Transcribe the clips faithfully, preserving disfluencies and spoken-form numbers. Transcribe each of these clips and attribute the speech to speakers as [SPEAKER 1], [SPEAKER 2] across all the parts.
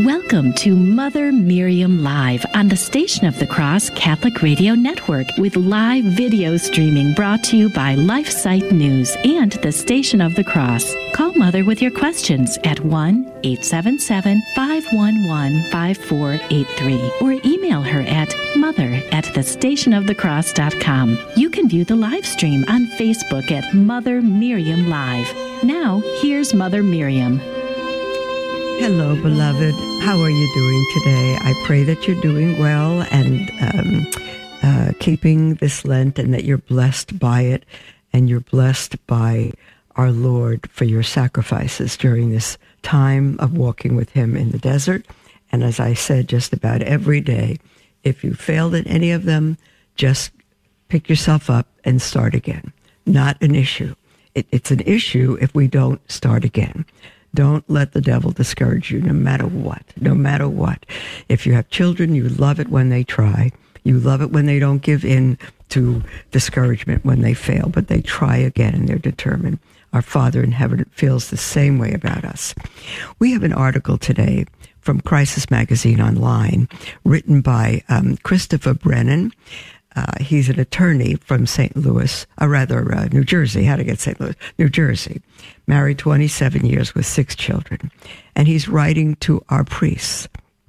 [SPEAKER 1] Welcome to Mother Miriam Live on the Station of the Cross Catholic Radio Network with live video streaming brought to you by LifeSite News and the Station of the Cross. Call Mother with your questions at one eight seven seven, five one one, five four eight three or email her at mother at the station of the cross dot com. You can view the live stream on Facebook at Mother Miriam Live. Now, here's Mother Miriam.
[SPEAKER 2] Hello, beloved. How are you doing today? I pray that you're doing well and um, uh, keeping this Lent, and that you're blessed by it, and you're blessed by our Lord for your sacrifices during this time of walking with Him in the desert. And as I said, just about every day, if you failed at any of them, just pick yourself up and start again. Not an issue. It, it's an issue if we don't start again. Don't let the devil discourage you, no matter what, no matter what. If you have children, you love it when they try. You love it when they don't give in to discouragement when they fail, but they try again and they're determined. Our Father in heaven feels the same way about us. We have an article today from Crisis Magazine Online, written by um, Christopher Brennan. Uh, he's an attorney from Saint Louis, or rather uh, New Jersey. How to get Saint Louis? New Jersey. Married twenty-seven years with six children. And he's writing to our priests.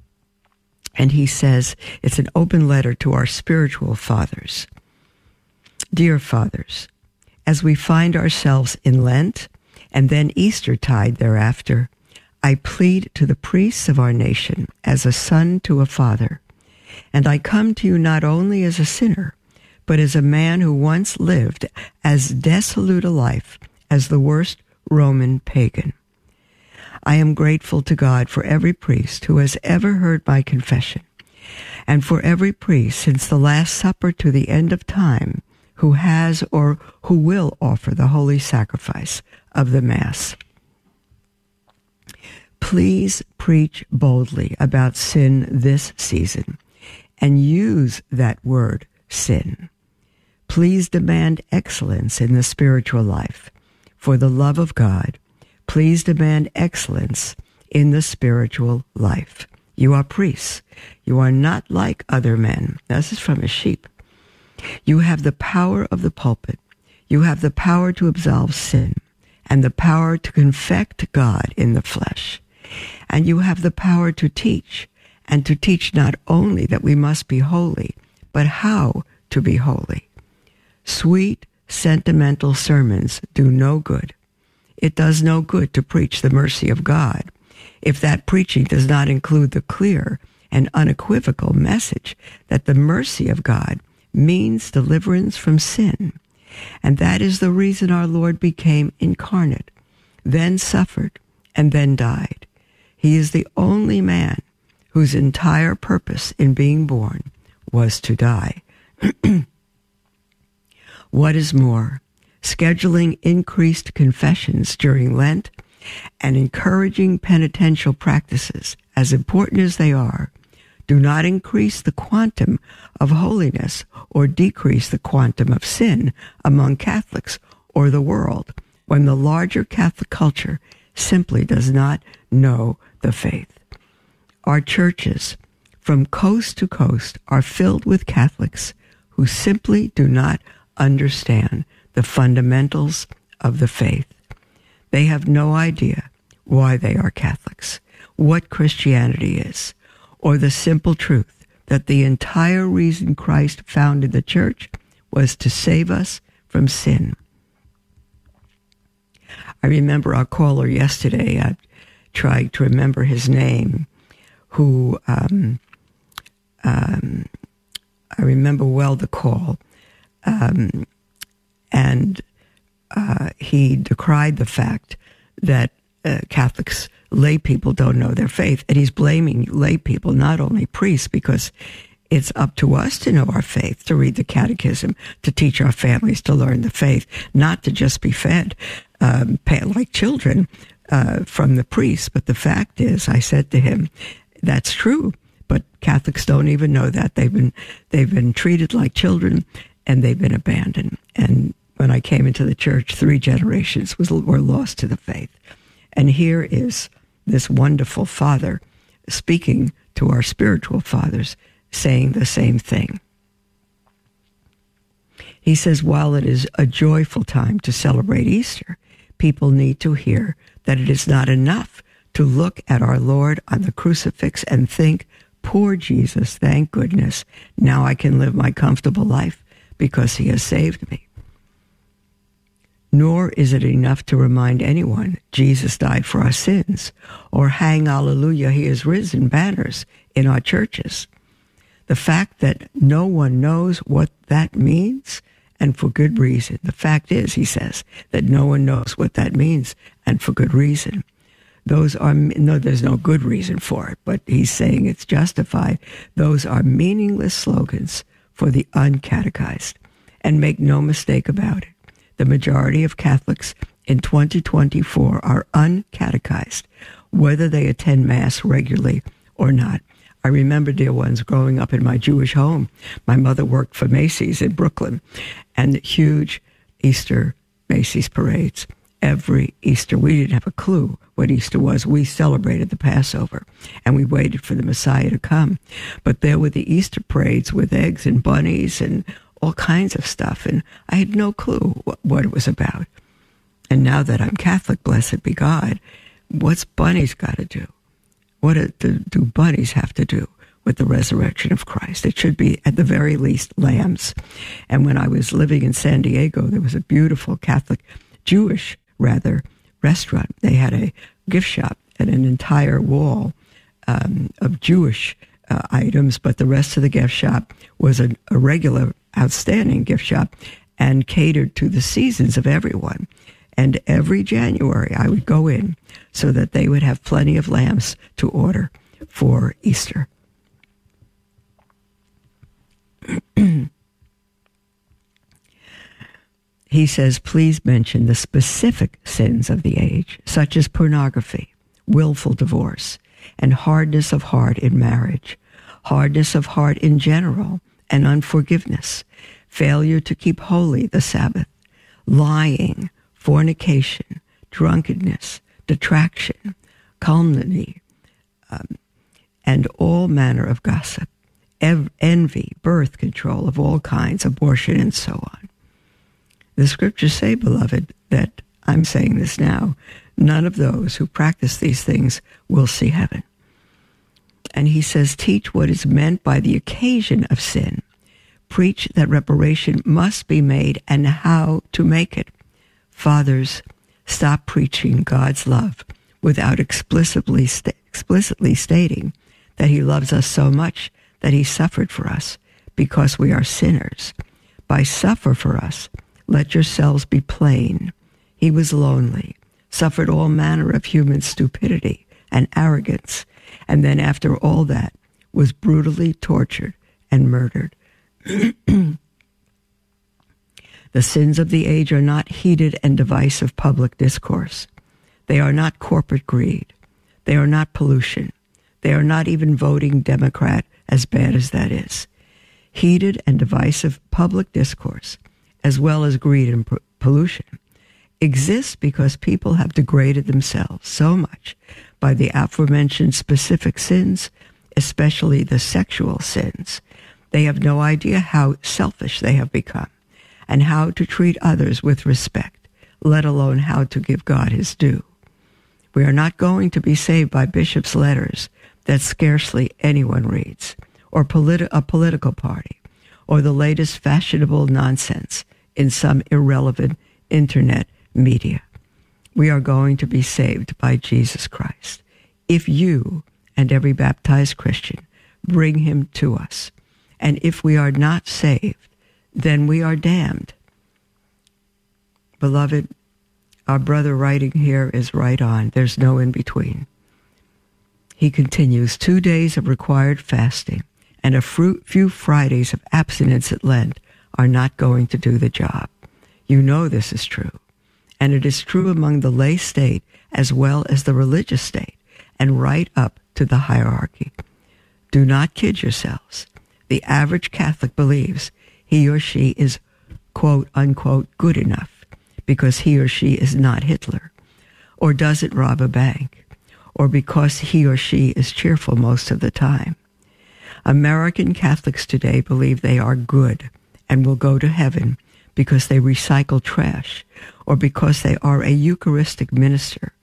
[SPEAKER 2] And he says, it's an open letter to our spiritual fathers. Dear fathers, as we find ourselves in Lent and then Eastertide thereafter, I plead to the priests of our nation as a son to a father. And I come to you not only as a sinner, but as a man who once lived as dissolute a life as the worst Roman pagan. I am grateful to God for every priest who has ever heard my confession, and for every priest since the Last Supper to the end of time who has or who will offer the holy sacrifice of the Mass. Please preach boldly about sin this season, and use that word, sin. Please demand excellence in the spiritual life. For the love of God, please demand excellence in the spiritual life. You are priests. You are not like other men. This is from a sheep. You have the power of the pulpit. You have the power to absolve sin and the power to confect God in the flesh. And you have the power to teach, and to teach not only that we must be holy, but how to be holy. Sweet, sentimental sermons do no good. It does no good to preach the mercy of God if that preaching does not include the clear and unequivocal message that the mercy of God means deliverance from sin. And that is the reason our Lord became incarnate, then suffered, and then died. He is the only man whose entire purpose in being born was to die. What is more, scheduling increased confessions during Lent and encouraging penitential practices, as important as they are, do not increase the quantum of holiness or decrease the quantum of sin among Catholics or the world, when the larger Catholic culture simply does not know the faith. Our churches, from coast to coast, are filled with Catholics who simply do not understand the fundamentals of the faith. They have no idea why they are Catholics, what Christianity is, or the simple truth that the entire reason Christ founded the church was to save us from sin. I remember our caller yesterday, I tried to remember his name, who, um, um, I remember well the call, um, and uh, he decried the fact that uh, Catholics, lay people don't know their faith, and he's blaming lay people, not only priests, because it's up to us to know our faith, to read the catechism, to teach our families to learn the faith, not to just be fed um, like children uh, from the priests. But the fact is, I said to him, that's true, but Catholics don't even know that. They've been they've been treated like children, and they've been abandoned. And when I came into the church, three generations was, were lost to the faith. And here is this wonderful father speaking to our spiritual fathers, saying the same thing. He says, while it is a joyful time to celebrate Easter, people need to hear that it is not enough to look at our Lord on the crucifix and think, poor Jesus, thank goodness, now I can live my comfortable life because he has saved me. Nor is it enough to remind anyone Jesus died for our sins, or hang Alleluia, he is risen banners in our churches. The fact that no one knows what that means, and for good reason. The fact is, he says, that no one knows what that means, and for good reason. Those are, no, there's no good reason for it, but he's saying it's justified. Those are meaningless slogans for the uncatechized. And make no mistake about it, the majority of Catholics in twenty twenty-four are uncatechized, whether they attend Mass regularly or not. I remember, dear ones, growing up in my Jewish home. My mother worked for Macy's in Brooklyn, and huge Easter Macy's parades. Every Easter, we didn't have a clue what Easter was. We celebrated the Passover, and we waited for the Messiah to come. But there were the Easter parades with eggs and bunnies and all kinds of stuff, and I had no clue what, what it was about. And now that I'm Catholic, blessed be God, what's bunnies got to do? What do, do bunnies have to do with the resurrection of Christ? It should be, at the very least, lambs. And when I was living in San Diego, there was a beautiful Catholic, Jewish, rather, restaurant. They had a gift shop and an entire wall um, of Jewish uh, items, but the rest of the gift shop was a, a regular, outstanding gift shop and catered to the seasons of everyone. And every January I would go in so that they would have plenty of lambs to order for Easter. He says, please mention the specific sins of the age, such as pornography, willful divorce, and hardness of heart in marriage, hardness of heart in general, and unforgiveness, failure to keep holy the Sabbath, lying, fornication, drunkenness, detraction, calumny, um, and all manner of gossip, ev- envy, birth control of all kinds, abortion, and so on. The scriptures say, beloved, that I'm saying this now, none of those who practice these things will see heaven. And he says, teach what is meant by the occasion of sin. Preach that reparation must be made and how to make it. Fathers, stop preaching God's love without explicitly st- explicitly stating that he loves us so much that he suffered for us because we are sinners. By suffer for us, let yourselves be plain. He was lonely, suffered all manner of human stupidity and arrogance, and then after all that was brutally tortured and murdered. The sins of the age are not heated and divisive public discourse. They are not corporate greed. They are not pollution. They are not even voting Democrat, as bad as that is. Heated and divisive public discourse, as well as greed and p- pollution, exists because people have degraded themselves so much by the aforementioned specific sins, especially the sexual sins. They have no idea how selfish they have become and how to treat others with respect, let alone how to give God his due. We are not going to be saved by bishops' letters that scarcely anyone reads, or politi- a political party, or the latest fashionable nonsense in some irrelevant internet media. We are going to be saved by Jesus Christ. If you and every baptized Christian bring him to us, and if we are not saved, then we are damned. Beloved, our brother writing here is right on. There's no in between. He continues, two days of required fasting and a few Fridays of abstinence at Lent are not going to do the job. You know this is true. And it is true among the lay state as well as the religious state and right up to the hierarchy. Do not kid yourselves. The average Catholic believes he or she is, quote, unquote, good enough because he or she is not Hitler, or doesn't rob a bank, or because he or she is cheerful most of the time. American Catholics today believe they are good and will go to heaven because they recycle trash or because they are a Eucharistic minister.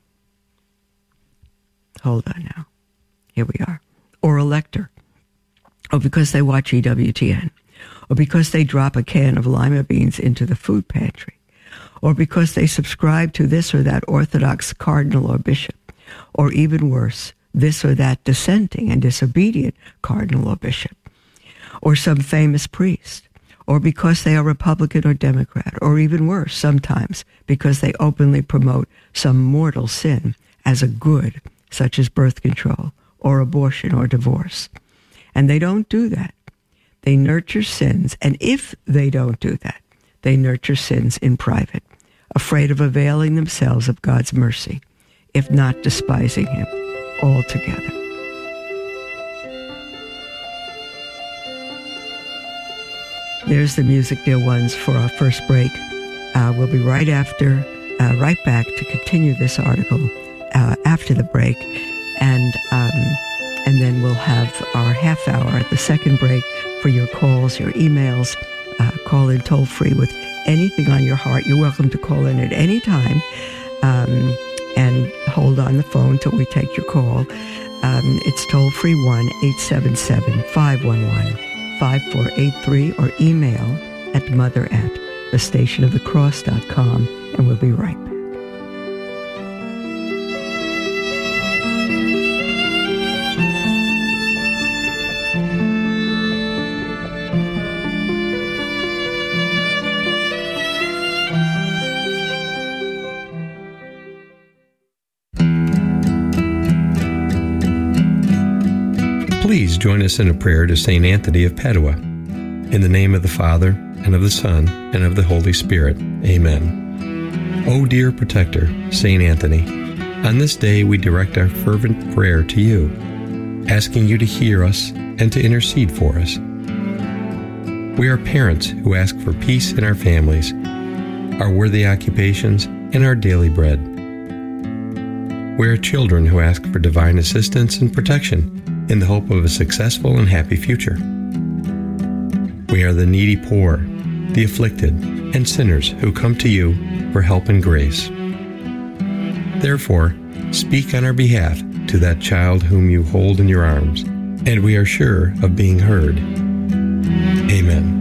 [SPEAKER 2] Hold on now. Here we are. Or a lector. Or because they watch E W T N. Or because they drop a can of lima beans into the food pantry. Or because they subscribe to this or that Orthodox cardinal or bishop. Or even worse, this or that dissenting and disobedient cardinal or bishop. Or some famous priest. Or because they are Republican or Democrat. Or even worse, sometimes because they openly promote some mortal sin as a good, such as birth control or abortion or divorce. And they don't do that. They nurture sins, and if they don't do that, they nurture sins in private, afraid of availing themselves of God's mercy, if not despising him altogether. There's the music, dear ones, for our first break. Uh, we'll be right after, uh, right back to continue this article uh, after the break, and um, and then we'll have our half hour at the second break for your calls, your emails. Uh, call in toll free with anything on your heart. You're welcome to call in at any time, um, and hold on the phone till we take your call. Um, it's toll free one eight seven seven, five one one, five four eight three, or email at mother at the station of the cross dot com, and we'll be right back.
[SPEAKER 3] Please join us in a prayer to Saint Anthony of Padua. In the name of the Father, and of the Son, and of the Holy Spirit. Amen. O dear protector, Saint Anthony, on this day we direct our fervent prayer to you, asking you to hear us and to intercede for us. We are parents who ask for peace in our families, our worthy occupations, and our daily bread. We are children who ask for divine assistance and protection in the hope of a successful and happy future. We are the needy poor, the afflicted, and sinners who come to you for help and grace. Therefore, speak on our behalf to that child whom you hold in your arms, and we are sure of being heard. Amen.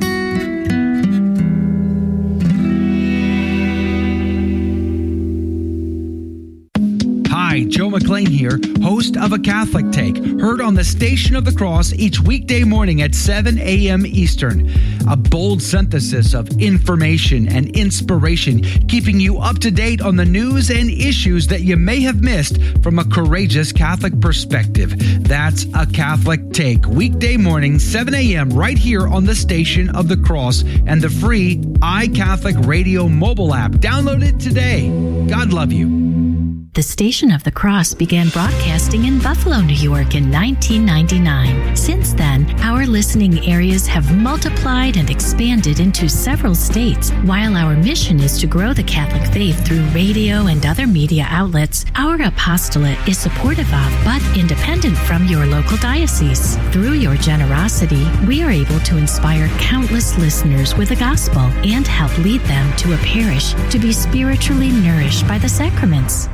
[SPEAKER 4] Hi, Joe McLean here, host of A Catholic Take, heard on the Station of the Cross each weekday morning at seven a.m. Eastern. A bold synthesis of information and inspiration, keeping you up to date on the news and issues that you may have missed from a courageous Catholic perspective. That's A Catholic Take, weekday morning, seven a.m. right here on the Station of the Cross and the free iCatholic Radio mobile app. Download it today. God love you.
[SPEAKER 1] The Station of the Cross began broadcasting in Buffalo, New York in nineteen ninety-nine. Since then, our listening areas have multiplied and expanded into several states. While our mission is to grow the Catholic faith through radio and other media outlets, our apostolate is supportive of, but independent from your local diocese. Through your generosity, we are able to inspire countless listeners with the gospel and help lead them to a parish to be spiritually nourished by the sacraments.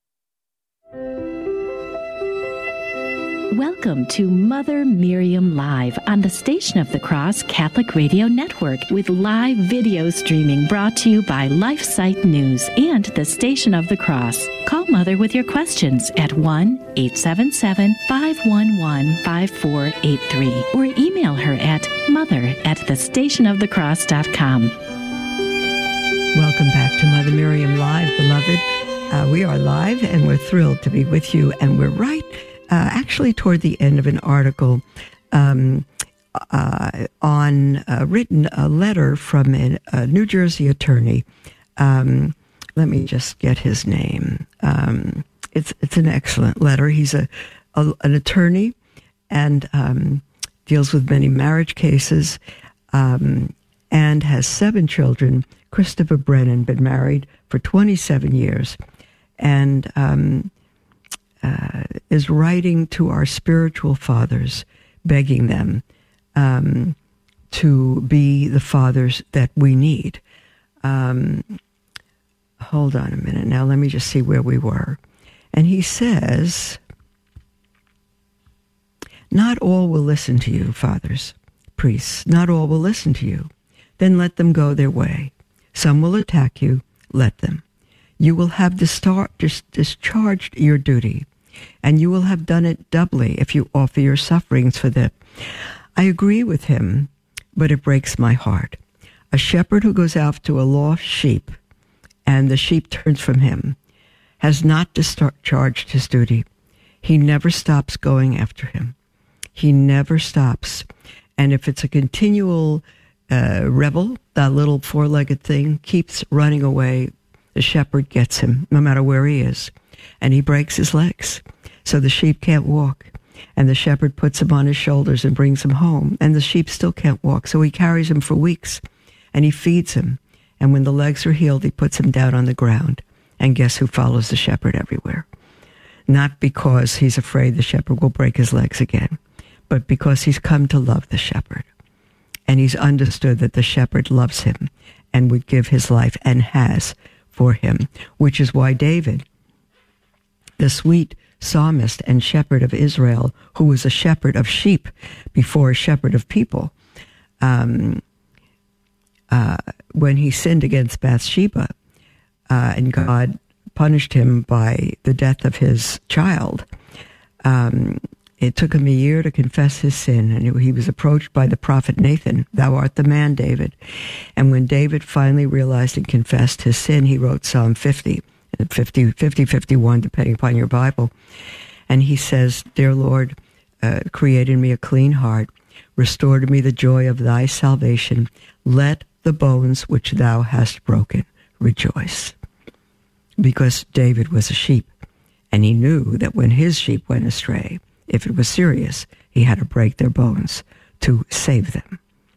[SPEAKER 1] Welcome to Mother Miriam Live on the Station of the Cross Catholic Radio Network with live video streaming brought to you by LifeSite News and the Station of the Cross. Call Mother with your questions at one eight seven seven, five one one, five four eight three or email her at mother at the station of the cross dot com.
[SPEAKER 2] Welcome back to Mother Miriam Live, beloved. Uh, we are live and we're thrilled to be with you, and we're right Uh, actually toward the end of an article um, uh, on uh, written a letter from a, a New Jersey attorney. Um, let me just get his name. Um, it's it's an excellent letter. He's a, a an attorney and um, deals with many marriage cases um, and has seven children. Christopher Brennan, been married for twenty-seven years, and um, uh, is writing to our spiritual fathers, begging them um, to be the fathers that we need. Um, hold on a minute now. Let me just see where we were. And he says, not all will listen to you, fathers, priests. Not all will listen to you. Then let them go their way. Some will attack you. Let them. You will have distar- dis- discharged your duty, and you will have done it doubly if you offer your sufferings for them. I agree with him, but it breaks my heart. A shepherd who goes out to a lost sheep, and the sheep turns from him, has not discharged his duty. He never stops going after him. He never stops. And if it's a continual uh, rebel, that little four-legged thing keeps running away, the shepherd gets him, no matter where he is, and he breaks his legs. So the sheep can't walk. And the shepherd puts him on his shoulders and brings him home, and the sheep still can't walk. So he carries him for weeks, and he feeds him. And when the legs are healed, he puts him down on the ground. And guess who follows the shepherd everywhere? Not because he's afraid the shepherd will break his legs again, but because he's come to love the shepherd. And he's understood that the shepherd loves him and would give his life, and has, for him, which is why David, the sweet psalmist and shepherd of Israel, who was a shepherd of sheep before a shepherd of people, um, uh, when he sinned against Bathsheba, uh, and God punished him by the death of his child, um, it took him a year to confess his sin, and he was approached by the prophet Nathan. Thou art the man, David. And when David finally realized and confessed his sin, he wrote Psalm fifty, fifty, fifty, fifty-one, depending upon your Bible. And he says, Dear Lord, uh, create in me a clean heart, restore to me the joy of thy salvation. Let the bones which thou hast broken rejoice. Because David was a sheep, and he knew that when his sheep went astray, if it was serious, he had to break their bones to save them.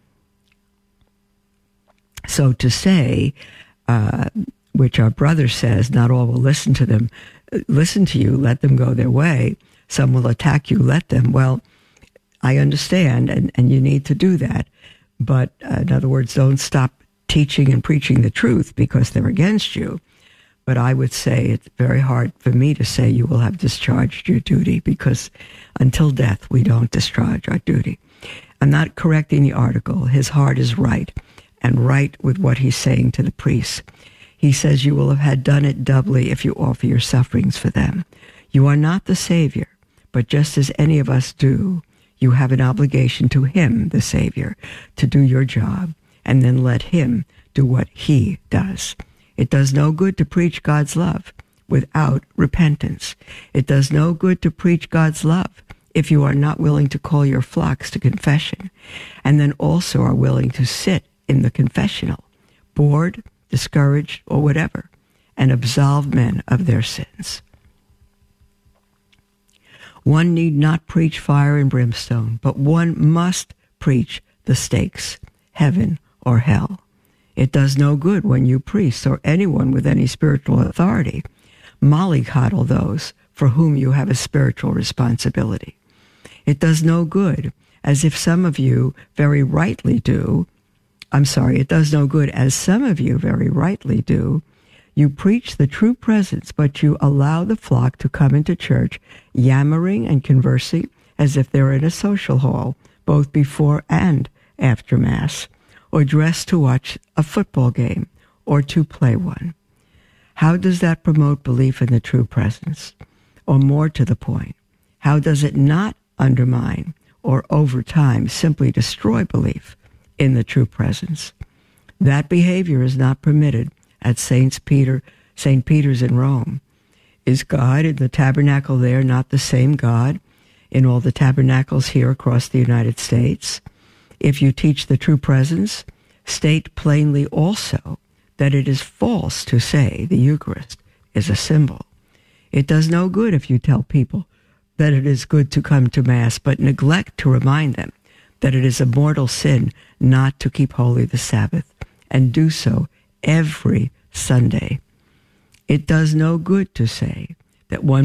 [SPEAKER 2] So to say, uh, which our brother says, not all will listen to them, listen to you, let them go their way. Some will attack you, let them. Well, I understand, and, and you need to do that. But uh, in other words, don't stop teaching and preaching the truth because they're against you. But I would say it's very hard for me to say you will have discharged your duty, because until death, we don't discharge our duty. I'm not correcting the article. His heart is right, and right with what he's saying to the priests. He says you will have had done it doubly if you offer your sufferings for them. You are not the Savior, but just as any of us do, you have an obligation to him, the Savior, to do your job, and then let him do what he does. It does no good to preach God's love without repentance. It does no good to preach God's love if you are not willing to call your flocks to confession, and then also are willing to sit in the confessional, bored, discouraged, or whatever, and absolve men of their sins. One need not preach fire and brimstone, but one must preach the stakes, heaven or hell. It does no good when you priests or anyone with any spiritual authority mollycoddle those for whom you have a spiritual responsibility. It does no good, as if some of you very rightly do, I'm sorry, it does no good, as some of you very rightly do, you preach the true presence, but you allow the flock to come into church yammering and conversing as if they're in a social hall, both before and after Mass, or dressed to watch a football game or to play one. How does that promote belief in the true presence? Or more to the point, how does it not undermine or over time simply destroy belief in the true presence? That behavior is not permitted at Saint Peter, Saint Peter's in Rome. Is God in the tabernacle there not the same God in all the tabernacles here across the United States? If you teach the true presence, state plainly also that it is false to say the Eucharist is a symbol. It does no good if you tell people that it is good to come to Mass, but neglect to remind them that it is a mortal sin not to keep holy the Sabbath, and do so every Sunday. It does no good to say that one may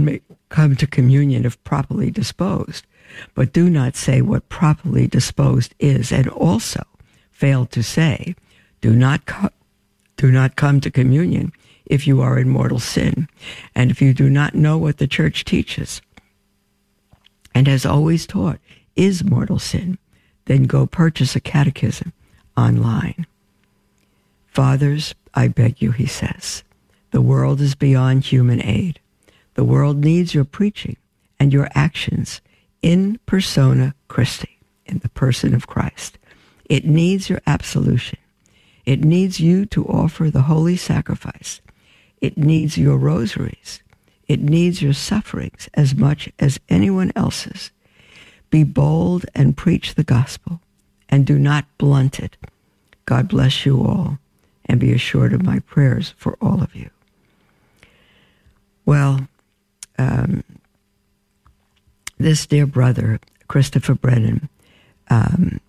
[SPEAKER 2] come to communion if properly disposed, but do not say what properly disposed is, and also fail to say, do not co- do not come to communion if you are in mortal sin, and if you do not know what the church teaches and has always taught is mortal sin, then go purchase a catechism online. Fathers, I beg you, he says, the world is beyond human aid. The world needs your preaching and your actions in persona Christi, in the person of Christ. It needs your absolution. It needs you to offer the holy sacrifice. It needs your rosaries. It needs your sufferings as much as anyone else's. Be bold and preach the gospel, and do not blunt it. God bless you all, and be assured of my prayers for all of you. Well, um, this dear brother, Christopher Brennan, um,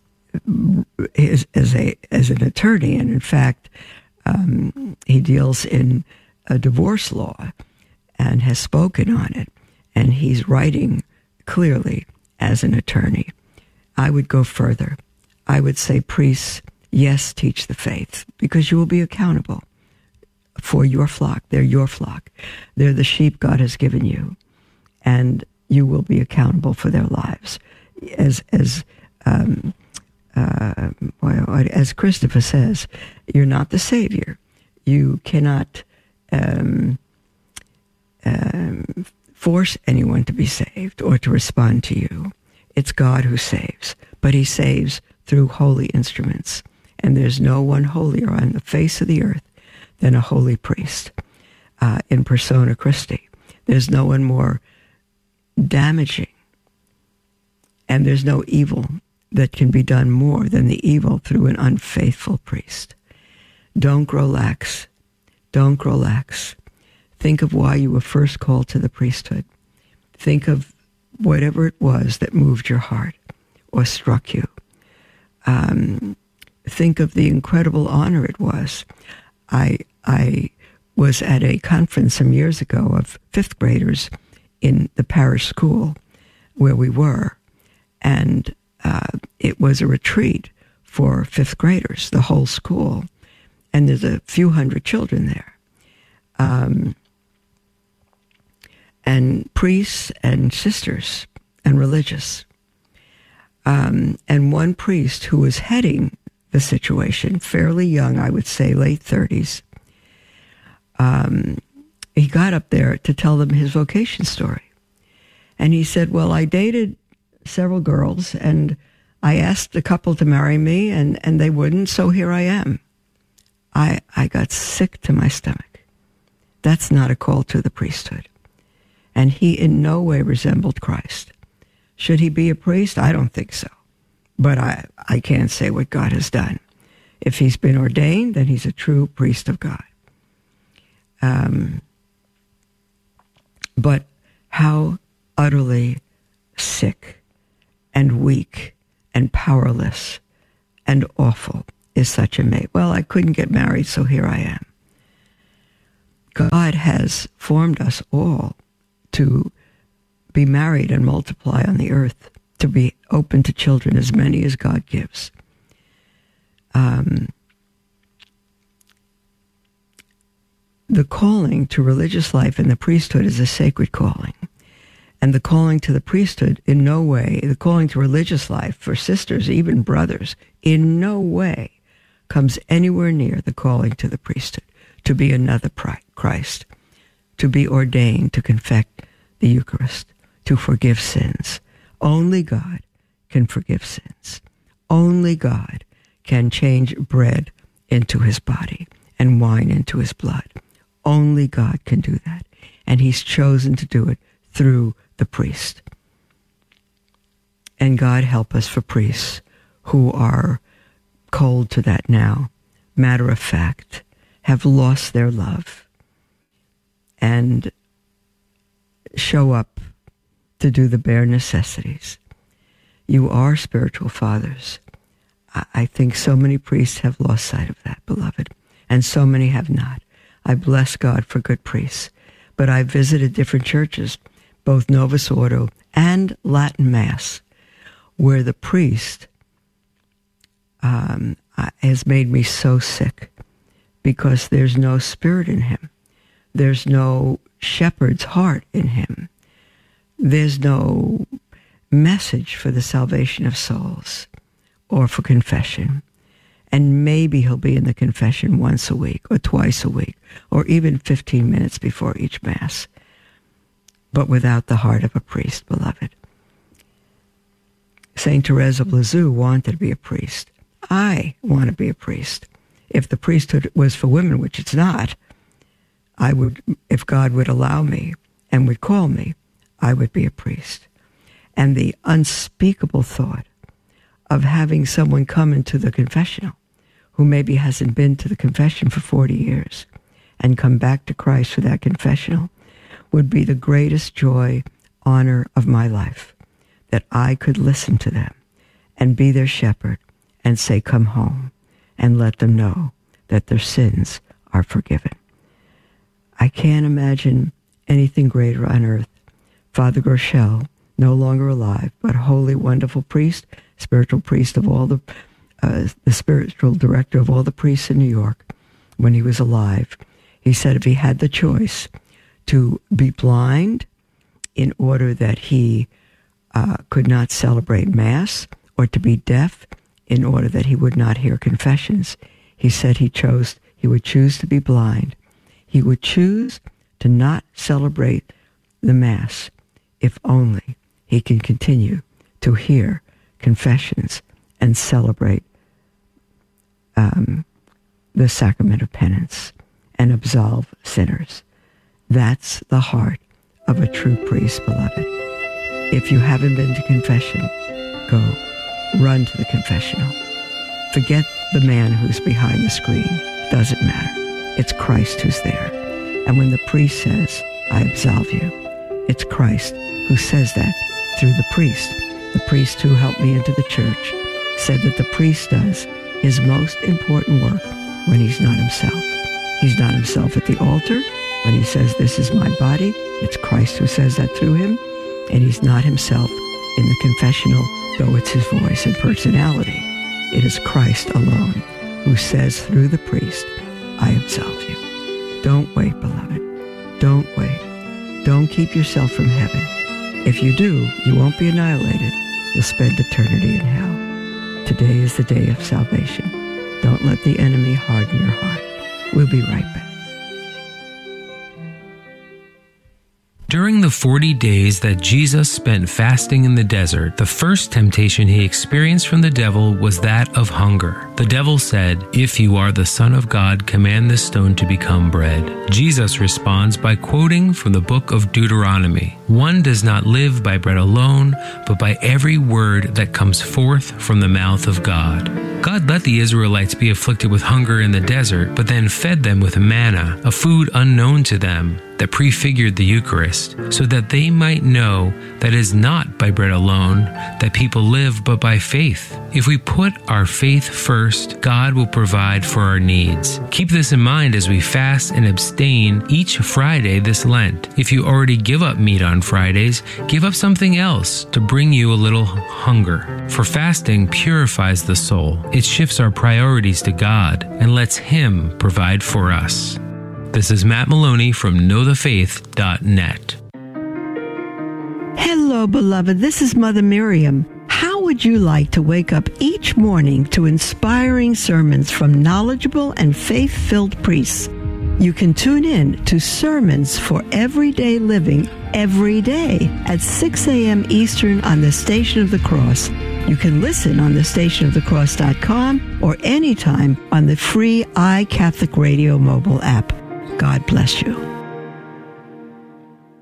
[SPEAKER 2] is as a as an attorney, and in fact, um, he deals in a divorce law and has spoken on it, and he's writing clearly as an attorney. I would go further. I would say, priests, yes, teach the faith, because you will be accountable for your flock. They're your flock. They're the sheep God has given you, and you will be accountable for their lives. As as um, uh, well, as Christopher says, you're not the Savior. You cannot um, um, force anyone to be saved or to respond to you. It's God who saves, but he saves through holy instruments. And there's no one holier on the face of the earth than a holy priest uh, in persona Christi. There's no one more damaging, and there's no evil that can be done more than the evil through an unfaithful priest. Don't grow lax. Don't grow lax. Think of why you were first called to the priesthood. Think of whatever it was that moved your heart or struck you. Um, think of the incredible honor it was. I I was at a conference some years ago of fifth graders in the parish school where we were, and uh, it was a retreat for fifth graders, the whole school, and there's a few hundred children there. Um, and priests and sisters and religious. Um, and one priest who was heading the situation, fairly young, I would say late thirties, um, he got up there to tell them his vocation story. And he said, well, I dated several girls, and I asked a couple to marry me, and, and they wouldn't, so here I am. I I got sick to my stomach. That's not a call to the priesthood. And he in no way resembled Christ. Should he be a priest? I don't think so. But I, I can't say what God has done. If he's been ordained, then he's a true priest of God. Um, but how utterly sick and weak and powerless and awful is such a mate. Well, I couldn't get married, so here I am. God has formed us all to be married and multiply on the earth, to be open to children, as many as God gives. Um, the calling to religious life in the priesthood is a sacred calling. And the calling to the priesthood, in no way, the calling to religious life for sisters, even brothers, in no way comes anywhere near the calling to the priesthood, to be another Christ, to be ordained to confect the Eucharist, to forgive sins. Only God can forgive sins. Only God can change bread into his body and wine into his blood. Only God can do that. And he's chosen to do it through the priest. And God help us for priests who are cold to that now, matter of fact, have lost their love, and show up to do the bare necessities. You are spiritual fathers. I think so many priests have lost sight of that, beloved, and so many have not. I bless God for good priests, but I visited different churches, both Novus Ordo and Latin Mass, where the priest um, has made me so sick because there's no spirit in him. There's no shepherd's heart in him. There's no message for the salvation of souls or for confession. And maybe he'll be in the confession once a week or twice a week or even fifteen minutes before each Mass, but without the heart of a priest, beloved. Saint Therese of Lisieux wanted to be a priest. I want to be a priest. If the priesthood was for women, which it's not, I would, if God would allow me and would call me, I would be a priest. And the unspeakable thought of having someone come into the confessional who maybe hasn't been to the confession for forty years and come back to Christ for that confessional would be the greatest joy, honor of my life, that I could listen to them and be their shepherd and say, come home, and let them know that their sins are forgiven. I can't imagine anything greater on earth. Father Groeschel, no longer alive, but holy, wonderful priest, spiritual priest of all the, uh, the spiritual director of all the priests in New York, when he was alive, he said if he had the choice to be blind in order that he uh, could not celebrate Mass, or to be deaf in order that he would not hear confessions, he said he chose, he would choose to be blind. He would choose to not celebrate the Mass if only he can continue to hear confessions and celebrate um, the sacrament of penance and absolve sinners. That's the heart of a true priest, beloved. If you haven't been to confession, go, run to the confessional. Forget the man who's behind the screen. Doesn't matter. It's Christ who's there. And when the priest says, I absolve you, it's Christ who says that through the priest. The priest who helped me into the church said that the priest does his most important work when he's not himself. He's not himself at the altar. When he says, this is my body, it's Christ who says that through him. And he's not himself in the confessional, though it's his voice and personality. It is Christ alone who says through the priest, I absolve you. Don't wait, beloved. Don't wait. Don't keep yourself from heaven. If you do, you won't be annihilated. You'll spend eternity in hell. Today is the day of salvation. Don't let the enemy harden your heart. We'll be right back.
[SPEAKER 5] During the forty days that Jesus spent fasting in the desert, the first temptation he experienced from the devil was that of hunger. The devil said, if you are the Son of God, command this stone to become bread. Jesus responds by quoting from the book of Deuteronomy, one does not live by bread alone, but by every word that comes forth from the mouth of God. God let the Israelites be afflicted with hunger in the desert, but then fed them with manna, a food unknown to them, that prefigured the Eucharist, so that they might know that it is not by bread alone that people live, but by faith. If we put our faith first, God will provide for our needs. Keep this in mind as we fast and abstain each Friday this Lent. If you already give up meat on Fridays, give up something else to bring you a little hunger. For fasting purifies the soul. It shifts our priorities to God and lets Him provide for us. This is Matt Maloney from know the faith dot net.
[SPEAKER 2] Hello, beloved. This is Mother Miriam. How would you like to wake up each morning to inspiring sermons from knowledgeable and faith-filled priests? You can tune in to Sermons for Everyday Living every day at six a.m. Eastern on the Station of the Cross. You can listen on the station of the cross dot com or anytime on the free iCatholic Radio mobile app. God bless you.
[SPEAKER 5] Here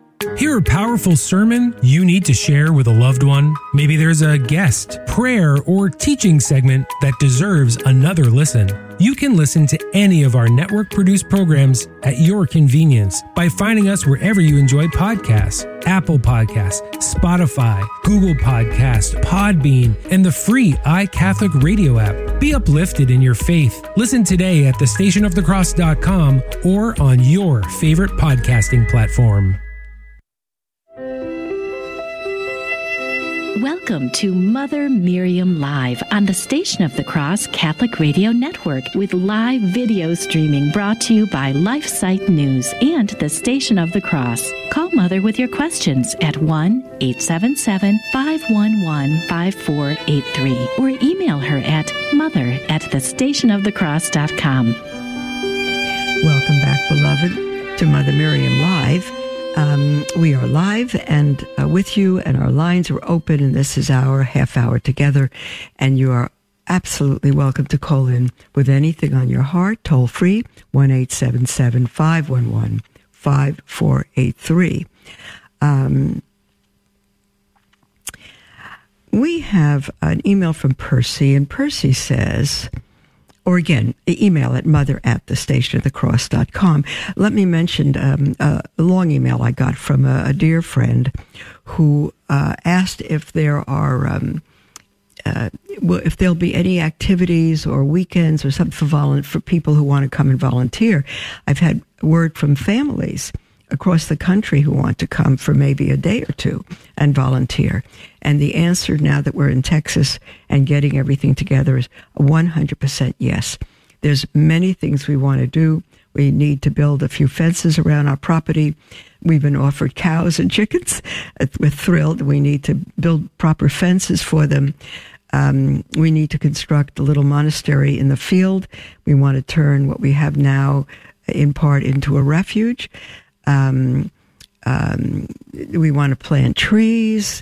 [SPEAKER 5] Hear a powerful sermon you need to share with a loved one? Maybe there's a guest, prayer, or teaching segment that deserves another listen. You can listen to any of our network-produced programs at your convenience by finding us wherever you enjoy podcasts. Apple Podcasts, Spotify, Google Podcasts, Podbean, and the free iCatholic Radio app. Be uplifted in your faith. Listen today at the station of the cross dot com or on your favorite podcasting platform.
[SPEAKER 1] Welcome to Mother Miriam Live on the Station of the Cross Catholic Radio Network with live video streaming brought to you by LifeSite News and the Station of the Cross. Call Mother with your questions at one eight seven seven, five one one, five four eight three or email her at mother at the station of the cross dot com.
[SPEAKER 2] Welcome back, beloved, to Mother Miriam Live. Um, we are live and uh, with you, and our lines are open, and this is our half hour together, and you are absolutely welcome to call in with anything on your heart, toll free, one eight seven seven, five one one, five four eight three. Um, we have an email from Percy, and Percy says, or again, email at mother at the station of the cross dot com. Let me mention um, a long email I got from a, a dear friend who uh, asked if there are, um, uh, if there'll be any activities or weekends or something for, volu- for people who want to come and volunteer. I've had word from families across the country who want to come for maybe a day or two and volunteer. And the answer, now that we're in Texas and getting everything together, is one hundred percent yes. There's many things we want to do. We need to build a few fences around our property. We've been offered cows and chickens. We're thrilled. We need to build proper fences for them. Um, we need to construct a little monastery in the field. We want to turn what we have now in part into a refuge. Um, um, we want to plant trees.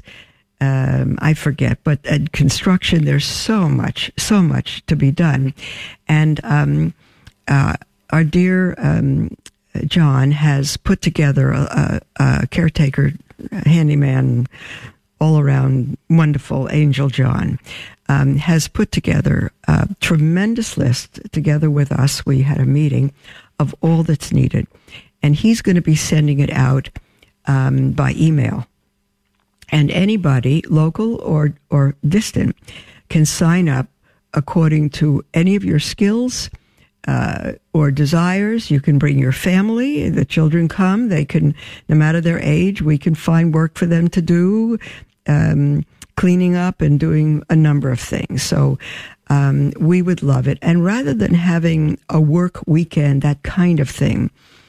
[SPEAKER 2] Um, I forget, but at construction, there's so much, so much to be done. And um, uh, our dear um, John has put together a, a, a caretaker, a handyman, all around wonderful angel John, um, has put together a tremendous list together with us. We had a meeting of all that's needed. And he's going to be sending it out um, by email. And anybody, local or, or distant, can sign up according to any of your skills uh, or desires. You can bring your family. The children come. They can, no matter their age, we can find work for them to do, um, cleaning up and doing a number of things. So um, we would love it. And rather than having a work weekend, that kind of thing,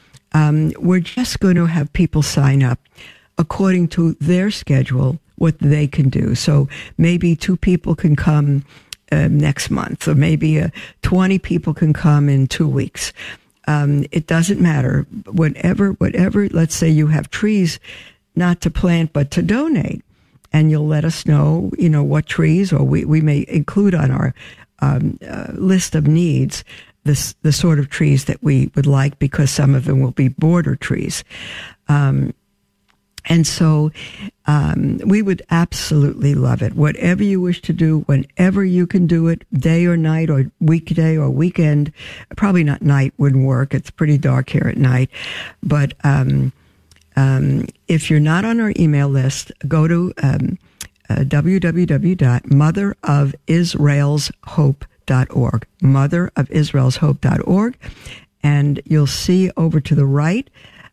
[SPEAKER 2] Um, we're just going to have people sign up according to their schedule, what they can do. So maybe two people can come uh, next month, or maybe uh, twenty people can come in two weeks. Um, it doesn't matter. Whatever, whatever, let's say you have trees not to plant, but to donate, and you'll let us know, you know, what trees, or we, we may include on our um, uh, list of needs This, the sort of trees that we would like, because some of them will be border trees. Um, and so um, we would absolutely love it. Whatever you wish to do, whenever you can do it, day or night or weekday or weekend. Probably not night wouldn't work. It's pretty dark here at night. But um, um, if you're not on our email list, go to um, uh, w w w dot mother of israel's hope dot org, mother of israel's hope dot org, and you'll see over to the right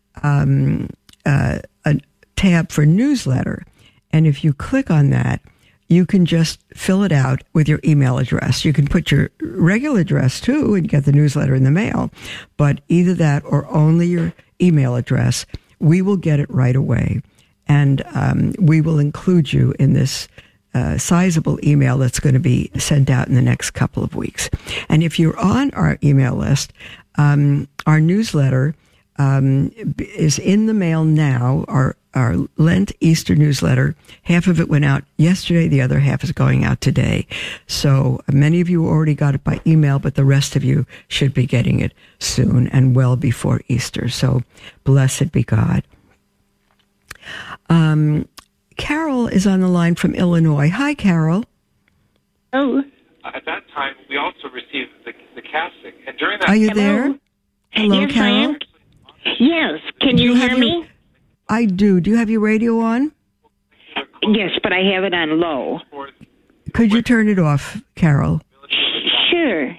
[SPEAKER 2] um, uh, a tab for newsletter. And if you click on that, you can just fill it out with your email address. You can put your regular address too and get the newsletter in the mail, but either that or only your email address, we will get it right away. And um, we will include you in this Uh, sizable email that's going to be sent out in the next couple of weeks. And if you're on our email list, um, our newsletter um, is in the mail now. Our our Lent Easter newsletter, half of it went out yesterday, the other half is going out today. So many of you already got it by email, but the rest of you should be getting it soon and well before Easter. So blessed be God. Um, Carol is on the line from Illinois. Hi, Carol.
[SPEAKER 6] Oh.
[SPEAKER 7] At that time, we also received the, the casting. And during that
[SPEAKER 2] Are you
[SPEAKER 7] time,
[SPEAKER 2] there? Hello,
[SPEAKER 6] yes,
[SPEAKER 2] Carol?
[SPEAKER 6] I am. Yes. Can
[SPEAKER 2] Do
[SPEAKER 6] you,
[SPEAKER 2] you have
[SPEAKER 6] hear
[SPEAKER 2] your-
[SPEAKER 6] me?
[SPEAKER 2] I do. Do you have your radio on?
[SPEAKER 6] Yes, but I have it on low.
[SPEAKER 2] Could you turn it off, Carol?
[SPEAKER 6] Sure.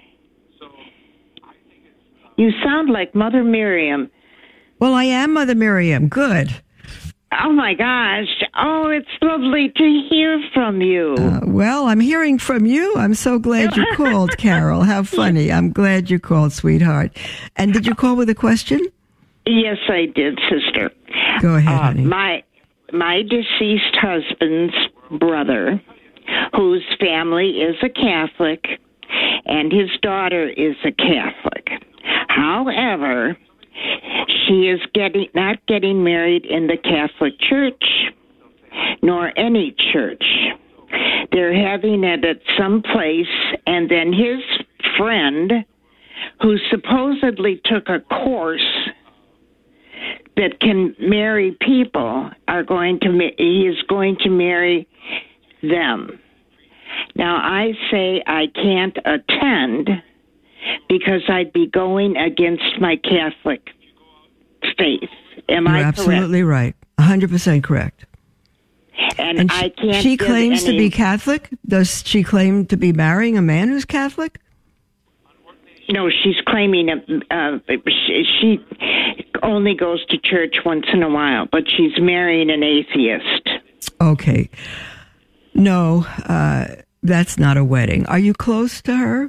[SPEAKER 6] You sound like Mother Miriam.
[SPEAKER 2] Well, I am Mother Miriam. Good.
[SPEAKER 6] Oh, my gosh. Oh, it's lovely to hear from you.
[SPEAKER 2] Uh, well, I'm hearing from you. I'm so glad you called, Carol. How funny. I'm glad you called, sweetheart. And did you call with a question?
[SPEAKER 6] Yes, I did, sister.
[SPEAKER 2] Go ahead,
[SPEAKER 6] Uh,
[SPEAKER 2] honey.
[SPEAKER 6] my my deceased husband's brother, whose family is a Catholic, and his daughter is a Catholic. However, she is getting not getting married in the Catholic Church, nor any church. They're having it at some place, and then his friend, who supposedly took a course that can marry people, are going to ma- he is going to marry them. Now, I say I can't attend because I'd be going against my Catholic faith. Am
[SPEAKER 2] You're
[SPEAKER 6] I
[SPEAKER 2] absolutely right. one hundred percent correct.
[SPEAKER 6] correct? And,
[SPEAKER 2] And
[SPEAKER 6] I
[SPEAKER 2] she,
[SPEAKER 6] can't.
[SPEAKER 2] she
[SPEAKER 6] give
[SPEAKER 2] claims to
[SPEAKER 6] any-
[SPEAKER 2] be Catholic? Does she claim to be marrying a man who's Catholic?
[SPEAKER 6] No, she's claiming uh, she, she only goes to church once in a while, but she's marrying an atheist.
[SPEAKER 2] Okay. No, uh, that's not a wedding. Are you close to her?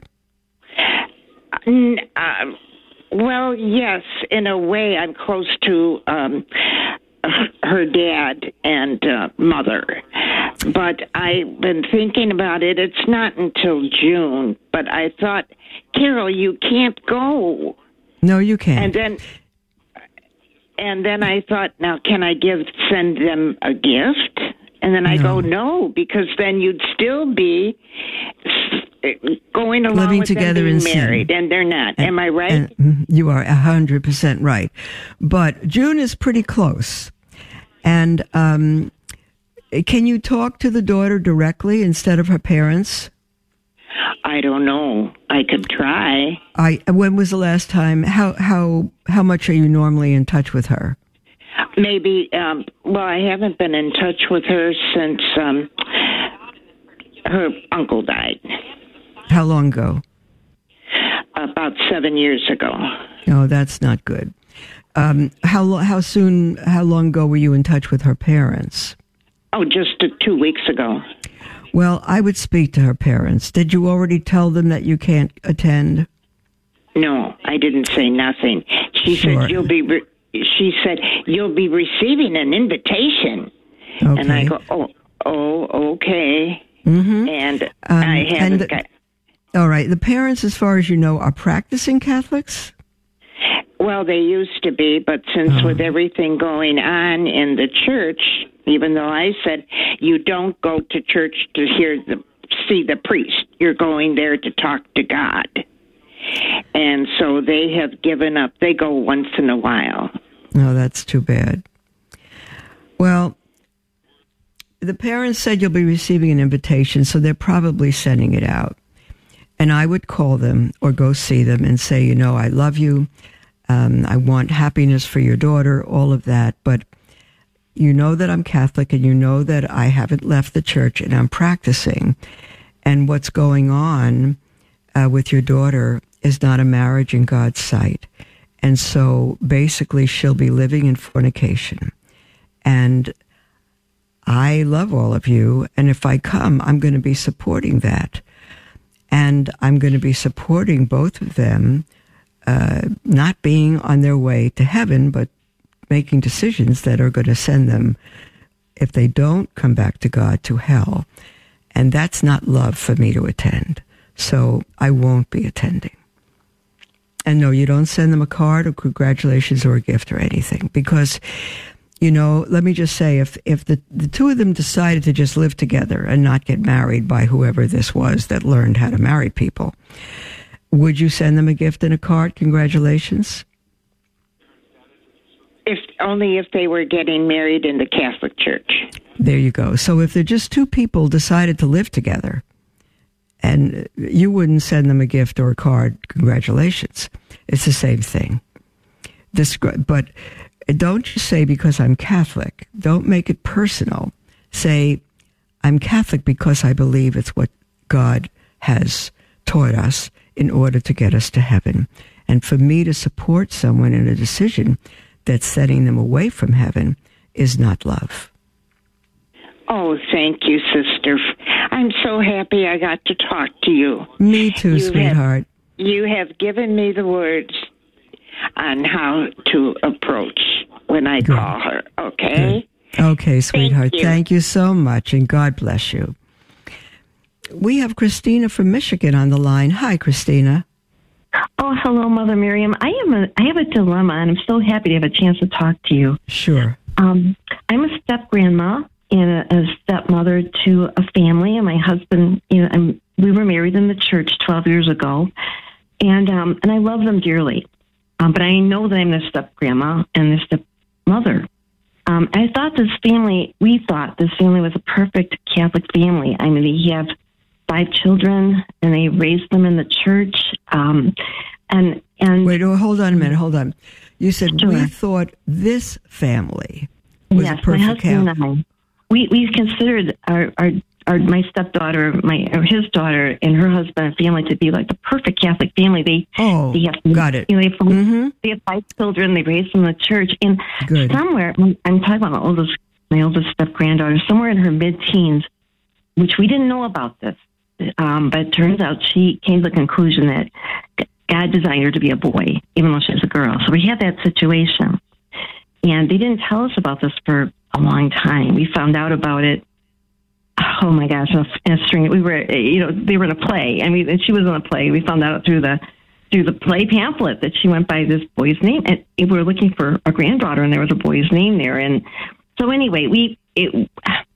[SPEAKER 6] N- uh, well, yes, in a way, I'm close to um, her dad and uh, mother. But I've been thinking about it. It's not until June. But I thought, Carol, you can't go.
[SPEAKER 2] No, you can't.
[SPEAKER 6] And then, and then I thought, now can I give send them a gift? And then I
[SPEAKER 2] No.
[SPEAKER 6] go, no, because then you'd still be going along
[SPEAKER 2] Living
[SPEAKER 6] with
[SPEAKER 2] together
[SPEAKER 6] them being
[SPEAKER 2] in sin.
[SPEAKER 6] married, and they're not. Am I right?
[SPEAKER 2] And, mm, you are one hundred percent right. But June is pretty close. And um, can you talk to the daughter directly instead of her parents?
[SPEAKER 6] I don't know. I could try.
[SPEAKER 2] I. When was the last time? How how how much are you normally in touch with her?
[SPEAKER 6] Maybe. Um, well, I haven't been in touch with her since um, her uncle died
[SPEAKER 2] How long ago?
[SPEAKER 6] about seven years ago.
[SPEAKER 2] No, that's not good. Um, how lo- how soon? How long ago were you in touch with her parents?
[SPEAKER 6] Oh, just uh, two weeks ago.
[SPEAKER 2] Well, I would speak to her parents. Did you already tell them that you can't attend?
[SPEAKER 6] No, I didn't say nothing. She
[SPEAKER 2] Sure.
[SPEAKER 6] said you'll be. Re- she said you'll be receiving an invitation,
[SPEAKER 2] Okay.
[SPEAKER 6] and I go, oh, oh, okay.
[SPEAKER 2] Mm-hmm.
[SPEAKER 6] And
[SPEAKER 2] Um,
[SPEAKER 6] I haven't
[SPEAKER 2] and-
[SPEAKER 6] got.
[SPEAKER 2] All right. The parents, as far as you know, are practicing Catholics?
[SPEAKER 6] Well, they used to be, but since
[SPEAKER 2] Oh.
[SPEAKER 6] with everything going on in the church, even though I said you don't go to church to hear the see the priest, you're going there to talk to God. And so they have given up. They go once in a while.
[SPEAKER 2] No, that's too bad. Well, the parents said you'll be receiving an invitation, so they're probably sending it out. And I would call them or go see them and say, you know, I love you. Um, I want happiness for your daughter, all of that. But you know that I'm Catholic and you know that I haven't left the church and I'm practicing. And what's going on uh, with your daughter is not a marriage in God's sight. And so basically she'll be living in fornication. And I love all of you. And if I come, I'm going to be supporting that. And I'm going to be supporting both of them, uh, not being on their way to heaven, but making decisions that are going to send them, if they don't come back to God, to hell. And that's not love for me to attend. So I won't be attending. And no, you don't send them a card or congratulations or a gift or anything. Because, you know, let me just say, if, if the, the two of them decided to just live together and not get married by whoever this was that learned how to marry people, would you send them a gift and a card? Congratulations?
[SPEAKER 6] if only if they were getting married in the Catholic Church.
[SPEAKER 2] There you go. So if they're just two people decided to live together, and you wouldn't send them a gift or a card, congratulations. It's the same thing. This, but don't just say, because I'm Catholic. Don't make it personal. Say, I'm Catholic because I believe it's what God has taught us in order to get us to heaven. And for me to support someone in a decision that's setting them away from heaven is not love.
[SPEAKER 6] Oh, thank you, sister. I'm so happy I got to talk to you.
[SPEAKER 2] Me too,
[SPEAKER 6] you
[SPEAKER 2] sweetheart.
[SPEAKER 6] Have, you have given me the words on how to approach when I Good. call her, okay?
[SPEAKER 2] Good. Okay, sweetheart.
[SPEAKER 6] Thank you.
[SPEAKER 2] Thank you so much, and God bless you. We have Christina from Michigan on the line. Hi, Christina.
[SPEAKER 8] Oh, hello, Mother Miriam. I am a, I have a dilemma, and I'm so happy to have a chance to talk to you.
[SPEAKER 2] Sure.
[SPEAKER 8] Um, I'm a step-grandma and a, a stepmother to a family, and my husband, you know, I'm, we were married in the church twelve years ago, and um, and I love them dearly. Um, but I know that I'm the step-grandma and the stepmother. Um, I thought this family, we thought this family was a perfect Catholic family. I mean, they have five children, and they raised them in the church. Um, and and
[SPEAKER 2] Wait, oh, hold on a minute, hold on. You said,
[SPEAKER 8] sure.
[SPEAKER 2] we thought this family was
[SPEAKER 8] yes,
[SPEAKER 2] a perfect
[SPEAKER 8] my husband
[SPEAKER 2] Catholic.
[SPEAKER 8] and I, we, we considered our, our, our, my stepdaughter, my, or his daughter, and her husband and family to be like the perfect Catholic family. They,
[SPEAKER 2] oh,
[SPEAKER 8] they have,
[SPEAKER 2] got it.
[SPEAKER 8] You know, they, have,
[SPEAKER 2] mm-hmm.
[SPEAKER 8] they have five children. They raised them in the church. And
[SPEAKER 2] Good.
[SPEAKER 8] somewhere, I'm talking about my oldest, my oldest step-granddaughter, somewhere in her mid-teens, which we didn't know about this. Um, but it turns out she came to the conclusion that God designed her to be a boy, even though she was a girl. So we had that situation. And they didn't tell us about this for a long time. We found out about it, oh my gosh, in a string. We were, you know, they were in a play. I mean, and she was in a play. We found out through the through the play pamphlet that she went by this boy's name. And we were looking for a granddaughter, and there was a boy's name there. And so anyway, we it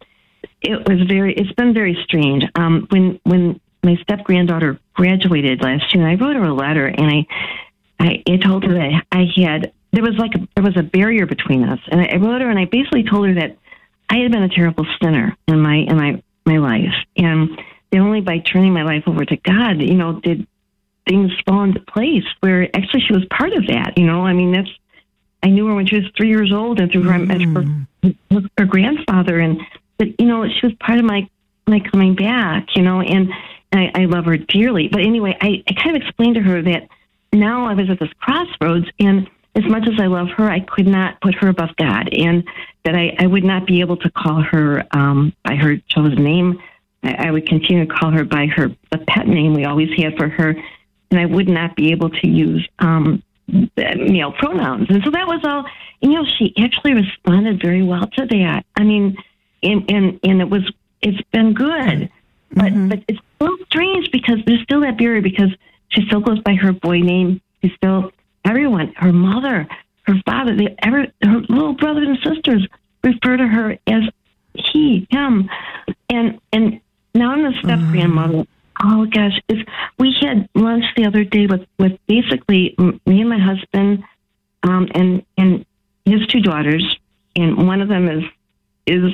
[SPEAKER 8] it was very. It's been very strange. Um, when when my step granddaughter graduated last year, I wrote her a letter, and I I, I told her that I had there was like a, there was a barrier between us, and I, I wrote her, and I basically told her that I had been a terrible sinner in my in my my life, and that only by turning my life over to God, you know, did things fall into place. Where actually she was part of that. You know, I mean, that's I knew her when she was three years old, and through her, mm. her, her grandfather, and but you know, she was part of my my coming back. You know, and I, I love her dearly. But anyway, I, I kind of explained to her that now I was at this crossroads, and as much as I love her, I could not put her above God, and that I, I would not be able to call her um, by her chosen name. I, I would continue to call her by her the pet name we always had for her, and I would not be able to use um, male pronouns. And so that was all. And, you know, she actually responded very well to that. I mean, and and, and it was it's been good, but mm-hmm. but it's still strange because there's still that barrier because she still goes by her boy name. She's still everyone, her mother, her father, they ever her little brothers and sisters refer to her as he, him, and and now I'm the step mm. grandmother. Oh gosh, it's, we had lunch the other day with, with basically me and my husband, um, and and his two daughters, and one of them is is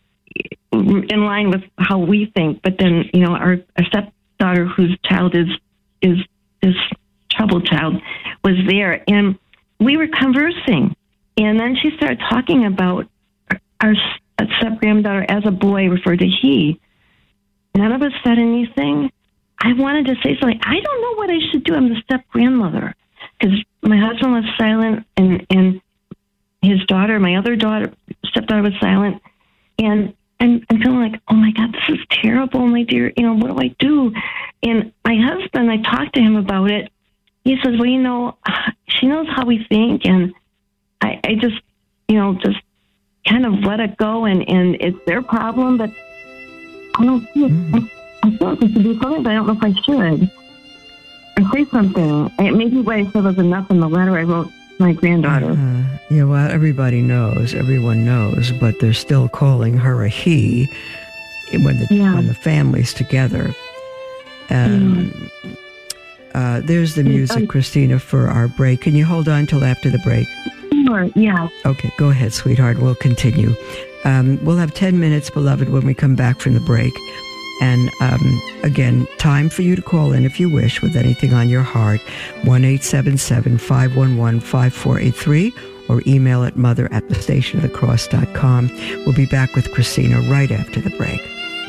[SPEAKER 8] in line with how we think, but then you know our, our stepdaughter, whose child is is this troubled child, was there, and we were conversing, and then she started talking about our step granddaughter as a boy, referred to he. None of us said anything. I wanted to say something. I don't know what I should do. I'm the step grandmother because my husband was silent, and and his daughter, my other daughter, stepdaughter, was silent, and I'm, I'm feeling like, oh my God, this is terrible, my dear. You know, what do I do? And my husband, I talked to him about it. He says, well, you know, she knows how we think, and I, I just, you know, just kind of let it go, and, and it's their problem, but I don't see it. Mm. I feel like I should do something, but I don't know if I should. Or say something. Maybe what I said was enough in the letter I wrote to my granddaughter.
[SPEAKER 2] Uh, yeah, well, everybody knows, everyone knows, but they're still calling her a he when the, yeah. when the family's together. Um, mm. Uh, there's the music, Christina, for our break. Can you hold on till after the break?
[SPEAKER 8] Sure, yeah.
[SPEAKER 2] Okay, go ahead, sweetheart. We'll continue. Um, we'll have ten minutes, beloved, when we come back from the break. And um, again, time for you to call in if you wish with anything on your heart. one eight seven seven, five one one, five four eight three or email at mother at the station of the cross dot com. We'll be back with Christina right after the break.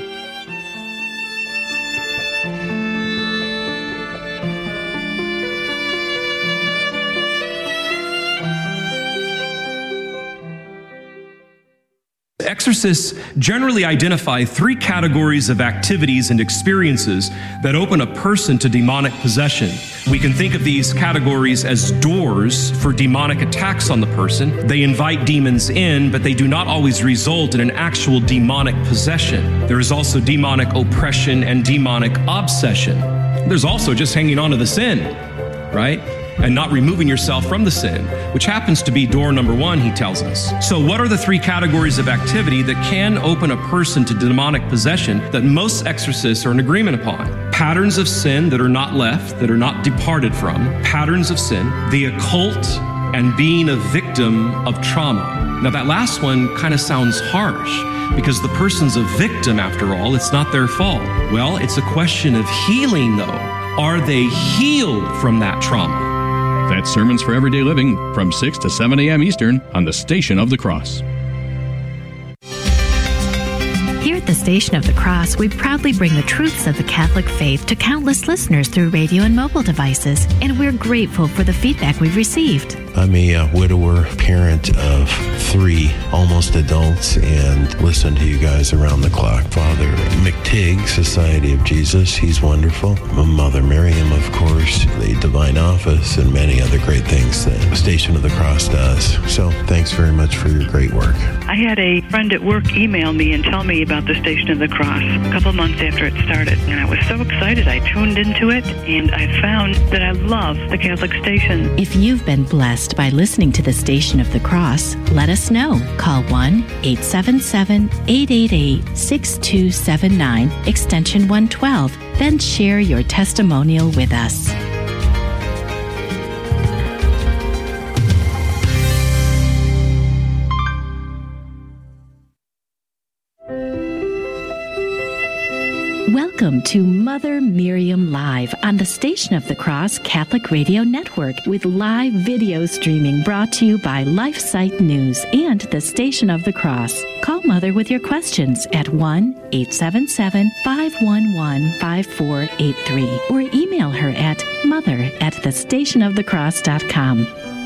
[SPEAKER 9] Exorcists generally identify three categories of activities and experiences that open a person to demonic possession. We can think of these categories as doors for demonic attacks on the person. They invite demons in, but they do not always result in an actual demonic possession. There is also demonic oppression and demonic obsession. There's also just hanging on to the sin, right? And not removing yourself from the sin, which happens to be door number one, he tells us. So what are the three categories of activity that can open a person to demonic possession that most exorcists are in agreement upon? Patterns of sin that are not left, that are not departed from, patterns of sin, the occult, and being a victim of trauma. Now that last one kind of sounds harsh, because the person's a victim after all, it's not their fault. Well, it's a question of healing though. Are they healed from that trauma?
[SPEAKER 10] That's Sermons for Everyday Living from six to seven a.m. Eastern on the Station of the Cross.
[SPEAKER 1] Here at the Station of the Cross, we proudly bring the truths of the Catholic faith to countless listeners through radio and mobile devices, and we're grateful for the feedback we've received.
[SPEAKER 11] I'm a uh, widower, parent of three almost adults, and listen to you guys around the clock. Father McTigg, Society of Jesus, he's wonderful. Mother Miriam, of course, the Divine Office, and many other great things that the Station of the Cross does. So thanks very much for your great work.
[SPEAKER 12] I had a friend at work email me and tell me about the Station of the Cross a couple months after it started, and I was so excited. I tuned into it, and I found that I love the Catholic Station.
[SPEAKER 1] If you've been blessed by listening to the Station of the Cross, let us know. Call one eight seven seven, eight eight eight, six two seven nine, extension one twelve, then share your testimonial with us. Welcome to Mother Miriam Live on the Station of the Cross Catholic Radio Network with live video streaming brought to you by LifeSite News and the Station of the Cross. Call Mother with your questions at one eight seven seven, five one one, five four eight three or email her at mother at the station of the cross dot com.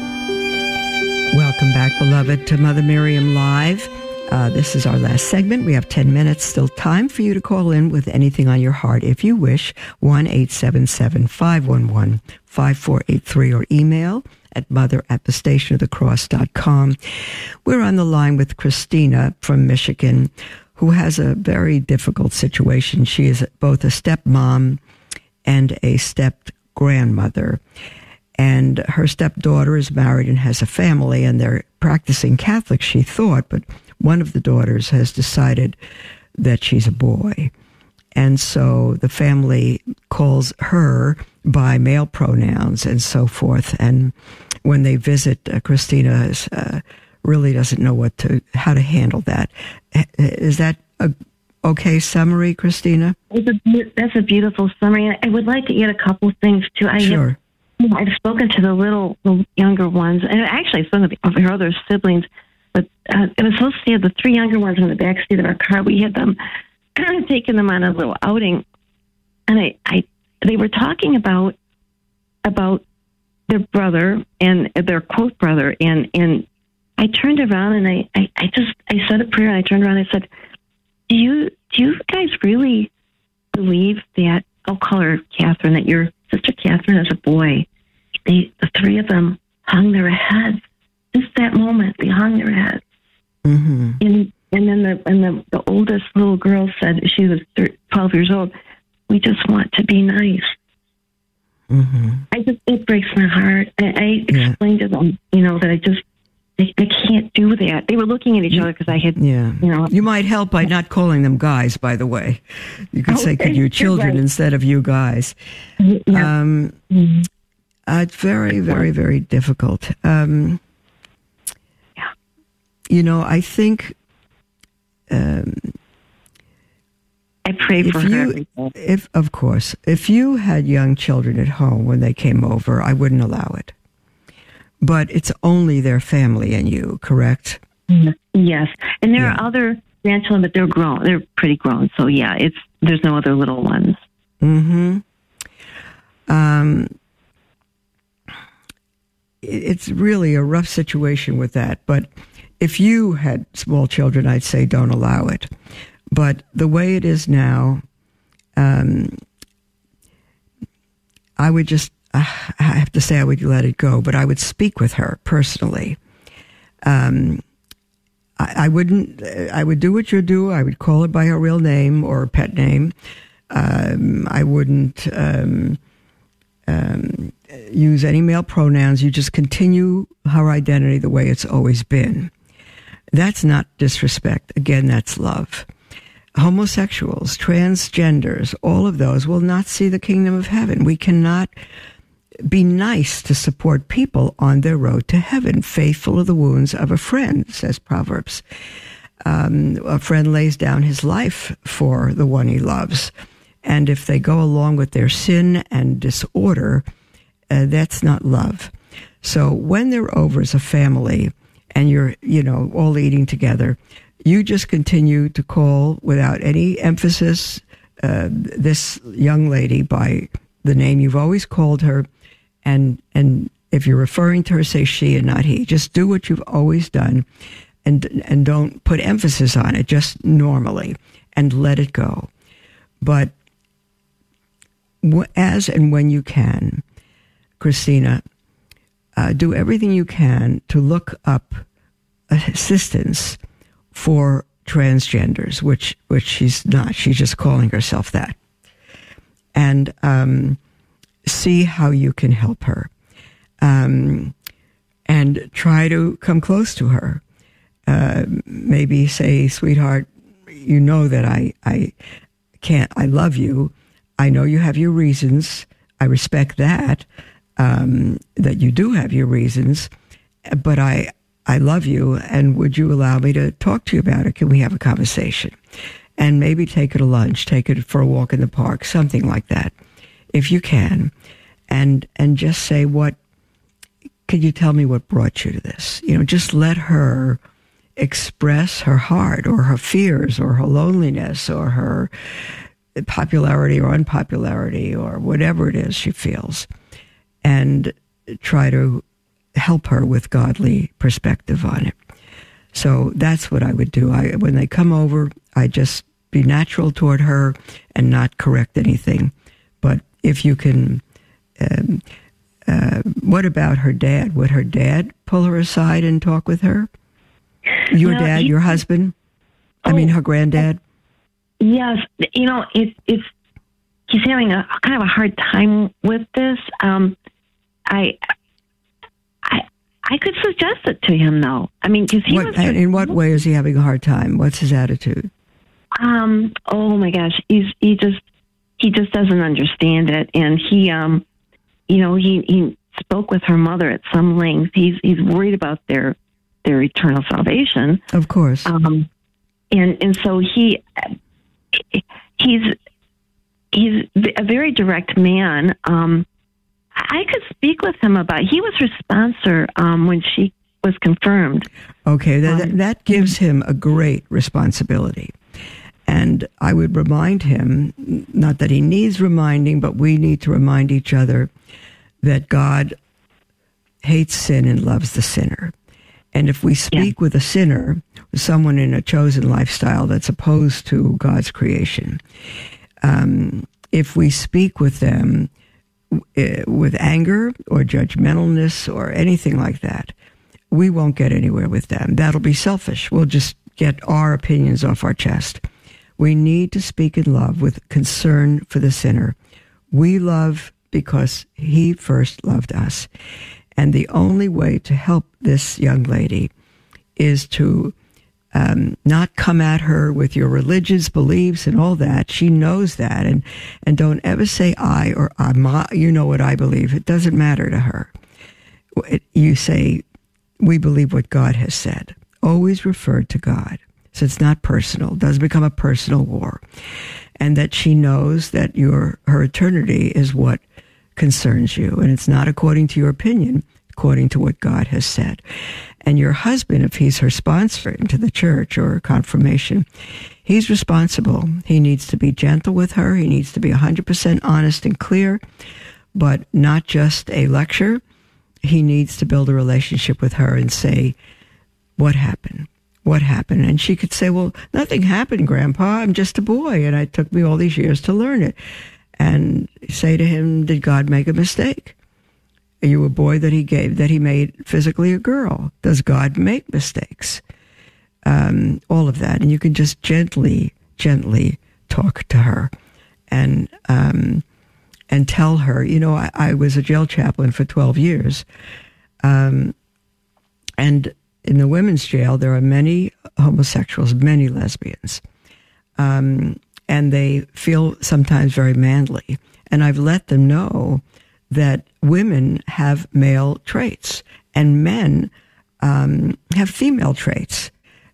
[SPEAKER 2] Welcome back, beloved, to Mother Miriam Live. Uh, this is our last segment. We have ten minutes, still time for you to call in with anything on your heart if you wish. one eight seven seven, five one one, five four eight three or email at mother at the station of the cross dot com. We're on the line with Christina from Michigan, who has a very difficult situation. She is both a stepmom and a step-grandmother. And her stepdaughter is married and has a family, and they're practicing Catholic, she thought, but one of the daughters has decided that she's a boy. And so the family calls her by male pronouns and so forth. And when they visit, uh, Christina uh, really doesn't know what to, how to handle that. Is that a okay summary, Christina?
[SPEAKER 8] It's a, that's a beautiful summary. I would like to add a couple of things too. I
[SPEAKER 2] sure.
[SPEAKER 8] Have, I've spoken to the little, the younger ones, and actually some of, the, of her other siblings. But uh, it was so sad. The three younger ones in the back seat of our car, we had them kind of taking them on a little outing, and I, I, they were talking about about their brother and their quote brother, and and I turned around and I, I, I just I said a prayer, and I turned around and I said, "Do you do you guys really believe that?" I'll call her Catherine. That your sister Catherine is a boy. They, the three of them, hung their heads. Just that moment, they hung their heads.
[SPEAKER 2] Mm-hmm.
[SPEAKER 8] And and then the and the, the oldest little girl said, she was twelve years old, "We just want to be nice."
[SPEAKER 2] Mm-hmm.
[SPEAKER 8] I just, it breaks my heart. I, I
[SPEAKER 2] yeah.
[SPEAKER 8] explained to them, you know, that I just, I, I can't do that. They were looking at each other because I had,
[SPEAKER 2] yeah.
[SPEAKER 8] you know.
[SPEAKER 2] You might help by not calling them guys, by the way. You could
[SPEAKER 8] okay,
[SPEAKER 2] say, could you children
[SPEAKER 8] right.
[SPEAKER 2] instead of you guys.
[SPEAKER 8] Yeah.
[SPEAKER 2] Um,
[SPEAKER 8] mm-hmm.
[SPEAKER 2] uh, it's very, very, very difficult. Um, you know, I think um,
[SPEAKER 8] I pray for
[SPEAKER 2] if
[SPEAKER 8] her.
[SPEAKER 2] you, if of course, if you had young children at home when they came over, I wouldn't allow it. But it's only their family and you, correct?
[SPEAKER 8] Yes, and there
[SPEAKER 2] Yeah.
[SPEAKER 8] are other grandchildren, but they're grown. They're pretty grown. So yeah, it's there's no other little ones.
[SPEAKER 2] Mm-hmm. Um, it's really a rough situation with that. But if you had small children, I'd say don't allow it. But the way it is now, um, I would just, uh, I have to say I would let it go, but I would speak with her personally. Um, I, I wouldn't, I would do what you do. I would call her by her real name or pet name. Um, I wouldn't um, um, use any male pronouns. You just continue her identity the way it's always been. That's not disrespect. Again, that's love. Homosexuals, transgenders, all of those will not see the kingdom of heaven. We cannot be nice to support people on their road to heaven. Faithful are the wounds of a friend, says Proverbs. Um, a friend lays down his life for the one he loves. And if they go along with their sin and disorder, uh, that's not love. So when they're over as a family and you're, you know, all eating together, you just continue to call without any emphasis uh, this young lady by the name you've always called her. And and if you're referring to her, say she and not he. Just do what you've always done and and don't put emphasis on it, just normally, and let it go. But as and when you can, Christina, uh, do everything you can to look up assistance for transgenders, which which she's not. She's just calling herself that. And um, see how you can help her. Um, and try to come close to her. Uh, maybe say, sweetheart, you know that I, I can't, I love you. I know you have your reasons. I respect that, um, that you do have your reasons, but I, I love you, and would you allow me to talk to you about it? Can we have a conversation? And maybe take her to lunch, take her for a walk in the park, something like that, if you can. And and just say, what, could you tell me what brought you to this? You know, just let her express her heart or her fears or her loneliness or her popularity or unpopularity or whatever it is she feels. And try to help her with godly perspective on it. So that's what I would do. I, when they come over, I just be natural toward her and not correct anything. But if you can, um, uh, what about her dad? Would her dad pull her aside and talk with her? Your
[SPEAKER 8] Well,
[SPEAKER 2] dad,
[SPEAKER 8] he-
[SPEAKER 2] your husband? I mean, her granddad?
[SPEAKER 8] Yes, you know, it's it's he's having a kind of a hard time with this. Um, I, I, I could suggest it to him, though. I mean, because he
[SPEAKER 2] What,
[SPEAKER 8] was.
[SPEAKER 2] in what way is he having a hard time? What's his attitude?
[SPEAKER 8] Um. Oh my gosh, he's he just he just doesn't understand it, and he um, you know, he he spoke with her mother at some length. He's he's worried about their their eternal salvation.
[SPEAKER 2] Of course.
[SPEAKER 8] Um, and and so he he's he's a very direct man. Um, I could speak with him about. He was her sponsor um, when she was confirmed.
[SPEAKER 2] Okay, that, that gives him a great responsibility. And I would remind him, not that he needs reminding, but we need to remind each other that God hates sin and loves the sinner. And if we speak yeah. with a sinner, someone in a chosen lifestyle that's opposed to God's creation, um, if we speak with them uh, with anger or judgmentalness or anything like that, we won't get anywhere with them. That'll be selfish. We'll just get our opinions off our chest. We need to speak in love with concern for the sinner. We love because he first loved us. And the only way to help this young lady is to um, not come at her with your religious beliefs and all that. She knows that. And, and don't ever say I or I, you know what I believe. It doesn't matter to her. It, you say, we believe what God has said always referred to God. So it's not personal. It doesn't become a personal war. And that she knows that your her eternity is what concerns you. And it's not according to your opinion, according to what God has said. And your husband, if he's her sponsor into the church or confirmation, he's responsible. He needs to be gentle with her. He needs to be one hundred percent honest and clear, but not just a lecture. He needs to build a relationship with her and say, what happened? What happened? And she could say, well, nothing happened, Grandpa. I'm just a boy, and it took me all these years to learn it. And say to him, did God make a mistake? Are you a boy that he gave, that he made physically a girl? Does God make mistakes? Um, all of that. And you can just gently, gently talk to her and um, and tell her, you know, I, I was a jail chaplain for twelve years. Um, and in the women's jail, there are many homosexuals, many lesbians. Um, and they feel sometimes very manly. And I've let them know that women have male traits and men um, have female traits.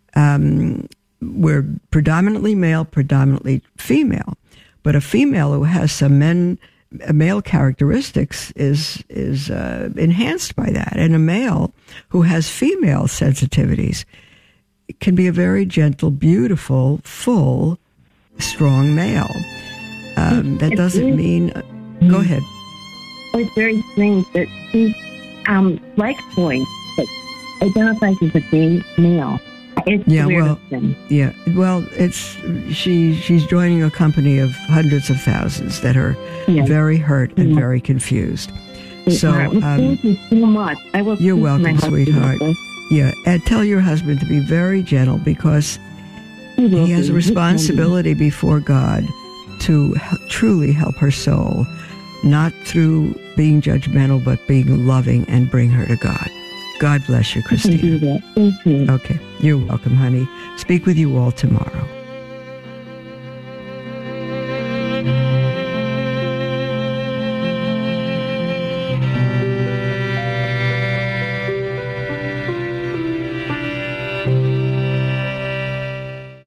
[SPEAKER 2] Um, we're predominantly male, predominantly female. But a female who has some men, male characteristics is is uh, enhanced by that. And a male who has female sensitivities can be a very gentle, beautiful, full, strong male. Um, that doesn't mean... Uh, go ahead.
[SPEAKER 8] It's very strange that she um, likes boys, but identifies as a gay male. It's
[SPEAKER 2] yeah,
[SPEAKER 8] the
[SPEAKER 2] well,
[SPEAKER 8] thing.
[SPEAKER 2] yeah, well, it's she. She's joining a company of hundreds of thousands that are
[SPEAKER 8] yes.
[SPEAKER 2] very hurt and
[SPEAKER 8] yeah.
[SPEAKER 2] very confused.
[SPEAKER 8] They
[SPEAKER 2] so,
[SPEAKER 8] well,
[SPEAKER 2] um,
[SPEAKER 8] thank you so much. I will.
[SPEAKER 2] You're welcome, sweetheart. Yeah, and tell your husband to be very gentle because he, he has a responsibility before God to truly help her soul, not through being judgmental, but being loving and bring her to God. God bless you, Christina.
[SPEAKER 8] I can do that. Thank you.
[SPEAKER 2] Okay. You're welcome, honey. Speak with you all tomorrow.